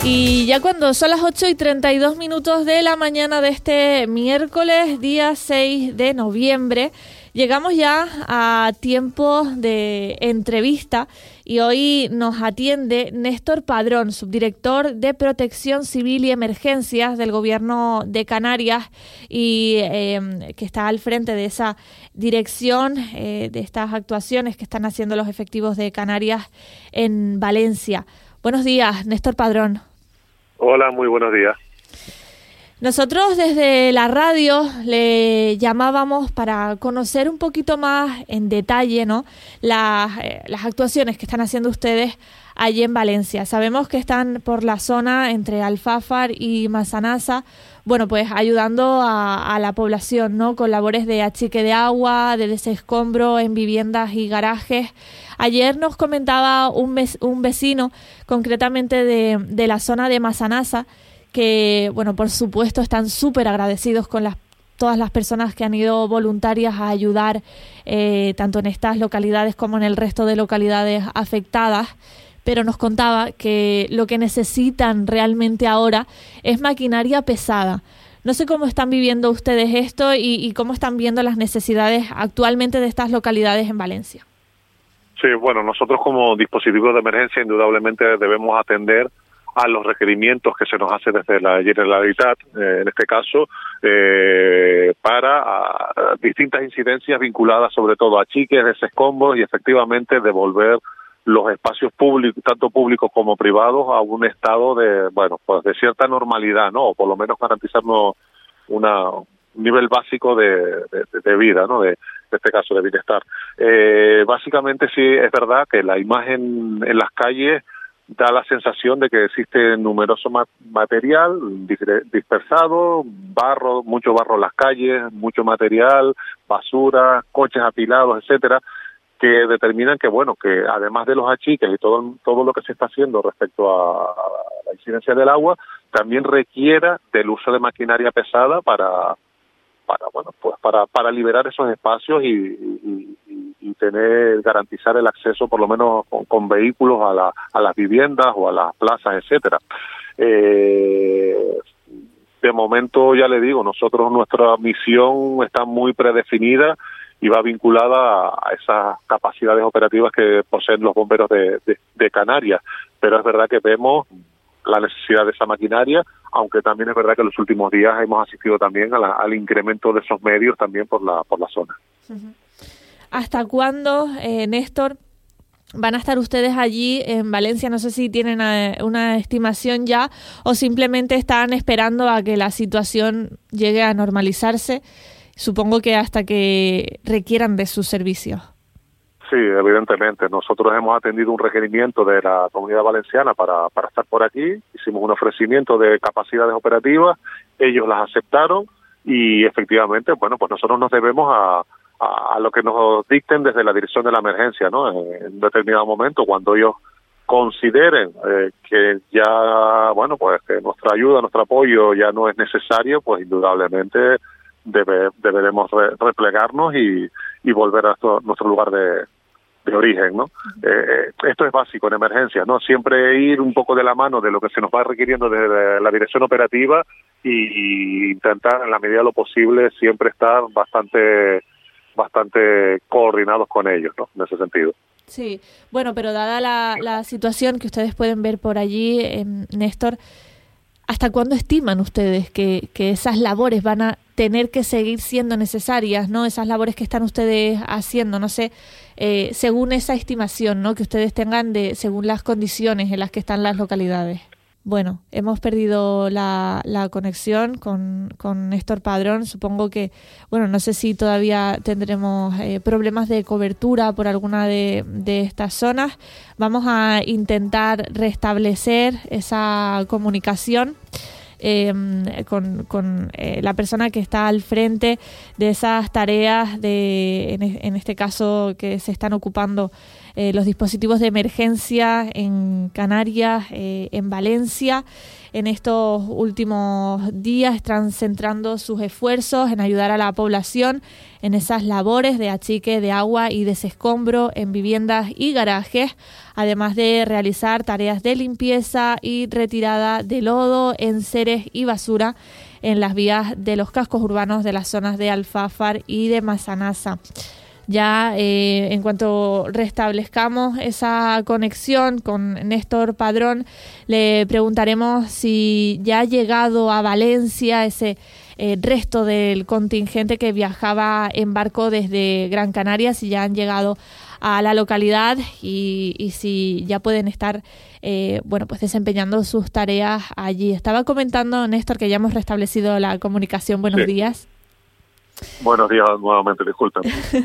Y ya cuando son las 8:32 de la mañana de este miércoles, día 6 de noviembre, llegamos ya a tiempo de entrevista y hoy nos atiende Néstor Padrón, subdirector de Protección Civil y Emergencias del Gobierno de Canarias y que está al frente de esa dirección, de estas actuaciones que están haciendo los efectivos de Canarias en Valencia. Buenos días, Néstor Padrón. Hola, muy buenos días. Nosotros desde la radio le llamábamos para conocer un poquito más en detalle, ¿no?, las actuaciones que están haciendo ustedes allí en Valencia. Sabemos que están por la zona entre Alfafar y Massanassa, bueno, pues ayudando a la población, ¿no?, con labores de achique de agua, de desescombro en viviendas y garajes. Ayer nos comentaba un vecino, concretamente de la zona de Massanassa, que, bueno, por supuesto están súper agradecidos con todas las personas que han ido voluntarias a ayudar, tanto en estas localidades como en el resto de localidades afectadas, pero nos contaba que lo que necesitan realmente ahora es maquinaria pesada. No sé cómo están viviendo ustedes esto y cómo están viendo las necesidades actualmente de estas localidades en Valencia. Sí, bueno, nosotros como dispositivos de emergencia indudablemente debemos atender a los requerimientos que se nos hace desde la Generalitat, en este caso, para distintas incidencias vinculadas sobre todo a achiques, desescombros y efectivamente devolver los espacios públicos, tanto públicos como privados, a un estado de, bueno, pues de cierta normalidad, ¿no? O por lo menos garantizarnos un nivel básico de vida, ¿no? De este caso de bienestar. Básicamente sí es verdad que la imagen en las calles da la sensación de que existe numeroso material dispersado, mucho barro en las calles, mucho material, basura, coches apilados, etcétera, que determinan que, bueno, que además de los achiques y todo lo que se está haciendo respecto a la incidencia del agua, también requiera del uso de maquinaria pesada para liberar esos espacios y garantizar el acceso, por lo menos con vehículos a las viviendas o a las plazas, etcétera. De momento, ya le digo, nuestra misión está muy predefinida y va vinculada a esas capacidades operativas que poseen los bomberos de Canarias, pero es verdad que vemos la necesidad de esa maquinaria, aunque también es verdad que en los últimos días hemos asistido también al incremento de esos medios también por la zona. Uh-huh. ¿Hasta cuándo, Néstor, van a estar ustedes allí en Valencia? No sé si tienen una estimación ya o simplemente están esperando a que la situación llegue a normalizarse. Supongo que hasta que requieran de sus servicios. Sí, evidentemente. Nosotros hemos atendido un requerimiento de la Comunidad Valenciana para estar por aquí. Hicimos un ofrecimiento de capacidades operativas, ellos las aceptaron y efectivamente, bueno, pues nosotros nos debemos a lo que nos dicten desde la dirección de la emergencia, ¿no? En un determinado momento, cuando ellos consideren que ya, bueno, pues que nuestra ayuda, nuestro apoyo ya no es necesario, pues indudablemente deberemos replegarnos y volver a nuestro lugar de origen, ¿no? Esto es básico en emergencia, ¿no? Siempre ir un poco de la mano de lo que se nos va requiriendo desde la dirección operativa y intentar, en la medida de lo posible, siempre estar bastante coordinados con ellos, ¿no? En ese sentido. Sí, bueno, pero dada la situación que ustedes pueden ver por allí, Néstor, ¿hasta cuándo estiman ustedes que esas labores van a tener que seguir siendo necesarias, ¿no? Esas labores que están ustedes haciendo, no sé, según esa estimación, ¿no?, que ustedes tengan según las condiciones en las que están las localidades. Bueno, hemos perdido la conexión con Néstor Padrón. Supongo que, bueno, no sé si todavía tendremos problemas de cobertura por alguna de estas zonas. Vamos a intentar restablecer esa comunicación con la persona que está al frente de esas tareas en este caso que se están ocupando los dispositivos de emergencia en Canarias, en Valencia. En estos últimos días están centrando sus esfuerzos en ayudar a la población en esas labores de achique de agua y desescombro en viviendas y garajes, además de realizar tareas de limpieza y retirada de lodo, enseres y basura en las vías de los cascos urbanos de las zonas de Alfafar y de Massanassa. Ya en cuanto restablezcamos esa conexión con Néstor Padrón, le preguntaremos si ya ha llegado a Valencia ese resto del contingente que viajaba en barco desde Gran Canaria, si ya han llegado a la localidad y si ya pueden estar pues desempeñando sus tareas allí. Estaba comentando, Néstor, que ya hemos restablecido la comunicación. Buenos días. Buenos días nuevamente, disculpen.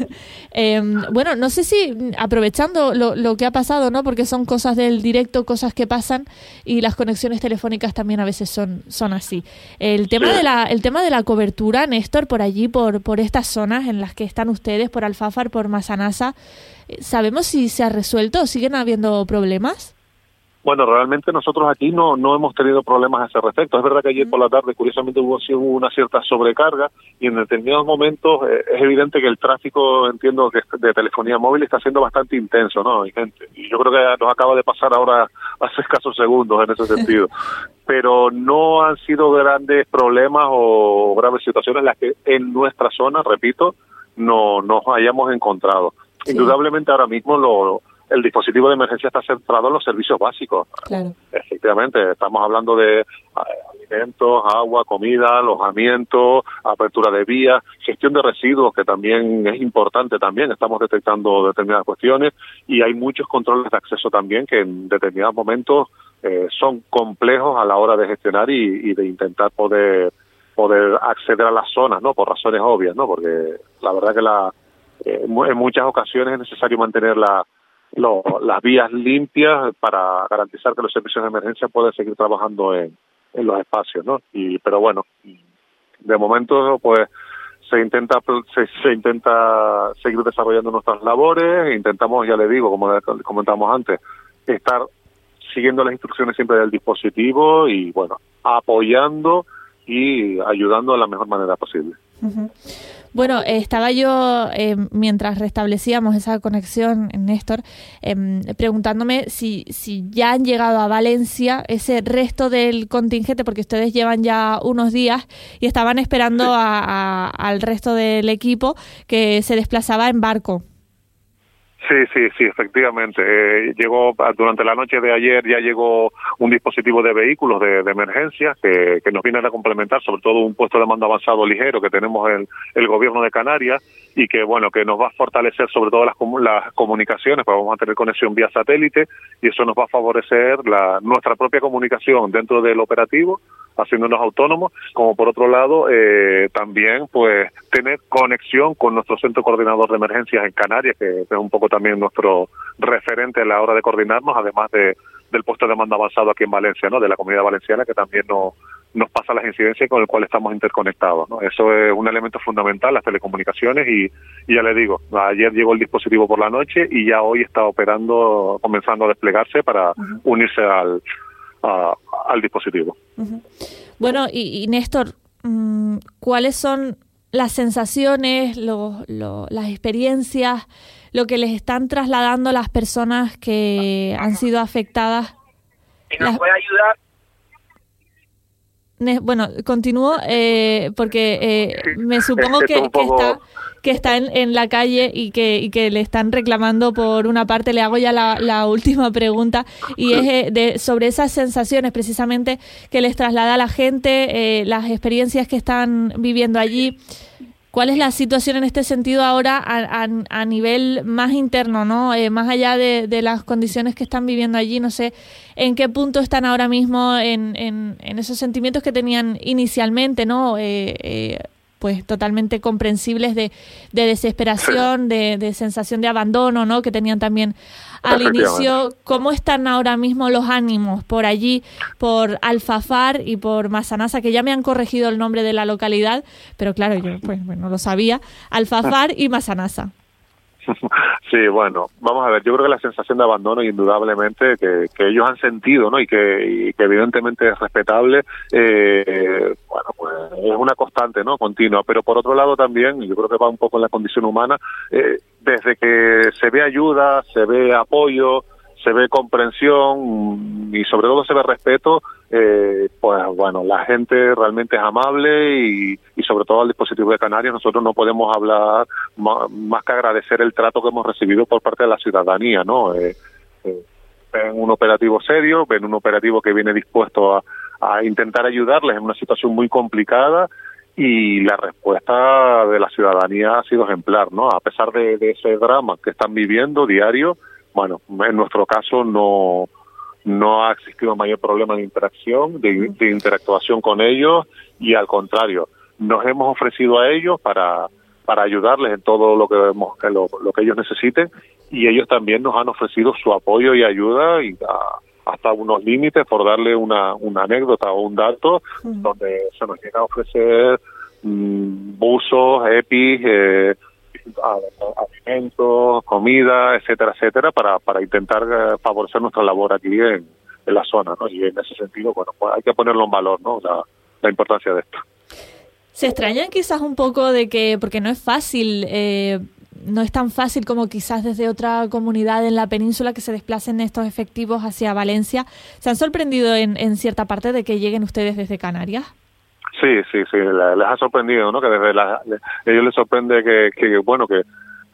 No sé si aprovechando lo que ha pasado, ¿no? Porque son cosas del directo, cosas que pasan y las conexiones telefónicas también a veces son así. El tema de la cobertura, Néstor, por allí, por estas zonas en las que están ustedes, por Alfafar, por Massanassa, ¿sabemos si se ha resuelto o siguen habiendo problemas? Bueno, realmente nosotros aquí no hemos tenido problemas a ese respecto. Es verdad que ayer por la tarde, curiosamente, hubo una cierta sobrecarga y en determinados momentos es evidente que el tráfico, entiendo que de telefonía móvil está siendo bastante intenso, ¿no? Y yo creo que nos acaba de pasar ahora hace escasos segundos en ese sentido. Pero no han sido grandes problemas o graves situaciones las que en nuestra zona, repito, no nos hayamos encontrado. Sí. Indudablemente ahora mismo el dispositivo de emergencia está centrado en los servicios básicos. Claro. Efectivamente, estamos hablando de alimentos, agua, comida, alojamiento, apertura de vías, gestión de residuos, que también es importante también. Estamos detectando determinadas cuestiones y hay muchos controles de acceso también que en determinados momentos son complejos a la hora de gestionar y de intentar poder acceder a las zonas, ¿no? Por razones obvias, ¿no? Porque la verdad que en muchas ocasiones es necesario mantener las vías limpias para garantizar que los servicios de emergencia pueden seguir trabajando en los espacios, ¿no? Pero bueno, de momento pues se intenta seguir desarrollando nuestras labores, intentamos, ya le digo, como comentamos antes, estar siguiendo las instrucciones siempre del dispositivo y bueno, apoyando y ayudando de la mejor manera posible. Uh-huh. Bueno, estaba yo, mientras restablecíamos esa conexión, Néstor, preguntándome si ya han llegado a Valencia ese resto del contingente, porque ustedes llevan ya unos días y estaban esperando al resto del equipo que se desplazaba en barco. Sí, efectivamente. Llegó durante la noche de ayer, ya llegó un dispositivo de vehículos de emergencia que nos vienen a complementar, sobre todo un puesto de mando avanzado ligero que tenemos el gobierno de Canarias y que bueno, que nos va a fortalecer sobre todo las comunicaciones, pues vamos a tener conexión vía satélite y eso nos va a favorecer nuestra propia comunicación dentro del operativo, haciéndonos autónomos, como por otro lado también pues tener conexión con nuestro centro coordinador de emergencias en Canarias, que es un poco también nuestro referente a la hora de coordinarnos, además del puesto de mando avanzado aquí en Valencia, ¿no? De la Comunidad Valenciana, que también nos pasa las incidencias con el cual estamos interconectados, ¿no? Eso es un elemento fundamental, las telecomunicaciones, y ya le digo, ayer llegó el dispositivo por la noche y ya hoy está operando, comenzando a desplegarse para unirse al dispositivo. Uh-huh. Bueno, y Néstor, ¿cuáles son las sensaciones, las experiencias, lo que les están trasladando las personas que han sido afectadas? ¿Y nos puede ayudar? Bueno, continúo porque me supongo que está en la calle y que le están reclamando por una parte. Le hago ya la última pregunta y es sobre esas sensaciones precisamente que les traslada a la gente, las experiencias que están viviendo allí. ¿Cuál es la situación en este sentido ahora a nivel más interno, ¿no? Más allá de las condiciones que están viviendo allí? No sé en qué punto están ahora mismo en esos sentimientos que tenían inicialmente, ¿no? Pues totalmente comprensibles de desesperación, de sensación de abandono, ¿no? Que tenían también al inicio. ¿Cómo están ahora mismo los ánimos por allí, por Alfafar y por Massanassa, que ya me han corregido el nombre de la localidad, pero claro, yo pues no lo sabía, Alfafar y Massanassa? Sí, bueno, vamos a ver, yo creo que la sensación de abandono, indudablemente, que ellos han sentido, ¿no? Y que evidentemente es respetable, bueno, pues es una constante, ¿no? Continua, pero por otro lado también, yo creo que va un poco en la condición humana, desde que se ve ayuda, se ve apoyo, se ve comprensión y sobre todo se ve respeto, pues bueno, la gente realmente es amable y sobre todo al dispositivo de Canarias nosotros no podemos hablar más que agradecer el trato que hemos recibido por parte de la ciudadanía, ¿no? Ven un operativo serio, ven un operativo que viene dispuesto a intentar ayudarles en una situación muy complicada y la respuesta de la ciudadanía ha sido ejemplar, ¿no? A pesar de ese drama que están viviendo diario, bueno, en nuestro caso no ha existido mayor problema de interacción, de interactuación con ellos y al contrario, nos hemos ofrecido a ellos para ayudarles en todo lo que ellos necesiten y ellos también nos han ofrecido su apoyo y ayuda y hasta unos límites por darle una anécdota o un dato donde se nos llega a ofrecer buzos, EPIs, alimentos, comida, etcétera, etcétera, para intentar favorecer nuestra labor aquí en la zona, ¿no? Y en ese sentido, bueno, pues hay que ponerlo en valor, ¿no? La importancia de esto. ¿Se extrañan quizás un poco de que, porque no es fácil, no es tan fácil como quizás desde otra comunidad en la península que se desplacen estos efectivos hacia Valencia? ¿Se han sorprendido en cierta parte de que lleguen ustedes desde Canarias? Sí, les ha sorprendido, ¿no? Que ellos les sorprende que bueno, que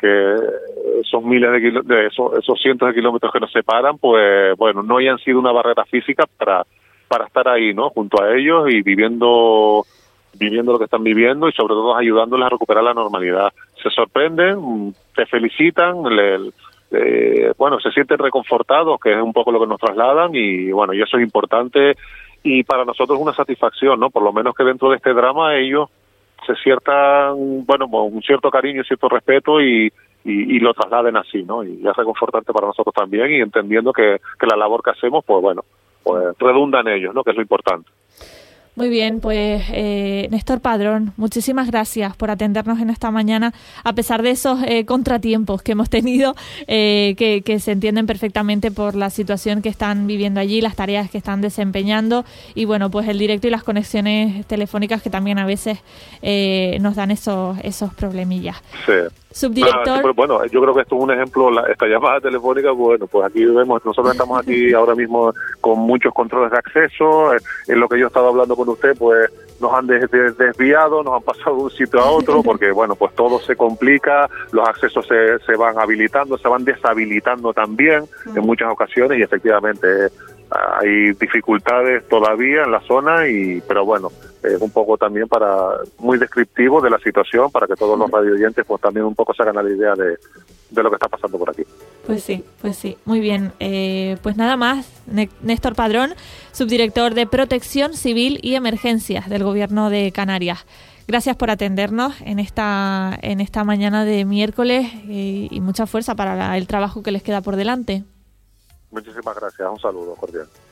esos miles de esos cientos de kilómetros que nos separan, pues bueno, no hayan sido una barrera física para estar ahí, ¿no? Junto a ellos y viviendo lo que están viviendo y sobre todo ayudándoles a recuperar la normalidad. Se sorprenden, te felicitan, bueno, se sienten reconfortados, que es un poco lo que nos trasladan y bueno, y eso es importante. Y para nosotros es una satisfacción, ¿no? Por lo menos que dentro de este drama ellos se sientan, bueno, con un cierto cariño, cierto respeto y lo trasladen así, ¿no? Y es reconfortante para nosotros también y entendiendo que la labor que hacemos, pues bueno, pues redunda en ellos, ¿no? Que es lo importante. Muy bien, pues Néstor Padrón, muchísimas gracias por atendernos en esta mañana, a pesar de esos contratiempos que hemos tenido, que se entienden perfectamente por la situación que están viviendo allí, las tareas que están desempeñando y bueno, pues el directo y las conexiones telefónicas que también a veces nos dan esos problemillas. Sí. Subdirector. Pues bueno, yo creo que esto es un ejemplo, esta llamada telefónica, bueno, pues aquí vemos, nosotros estamos aquí ahora mismo con muchos controles de acceso, en lo que yo he estado hablando con usted, pues nos han desviado, nos han pasado de un sitio a otro, porque bueno, pues todo se complica, los accesos se van habilitando, se van deshabilitando también en muchas ocasiones y efectivamente hay dificultades todavía en la zona pero bueno, es un poco también muy descriptivo de la situación para que todos los radioyentes pues también un poco se hagan la idea de lo que está pasando por aquí. Pues sí, muy bien. Pues nada más, Néstor Padrón, subdirector de Protección Civil y Emergencias del Gobierno de Canarias. Gracias por atendernos en esta mañana de miércoles y mucha fuerza para el trabajo que les queda por delante. Muchísimas gracias, un saludo cordial.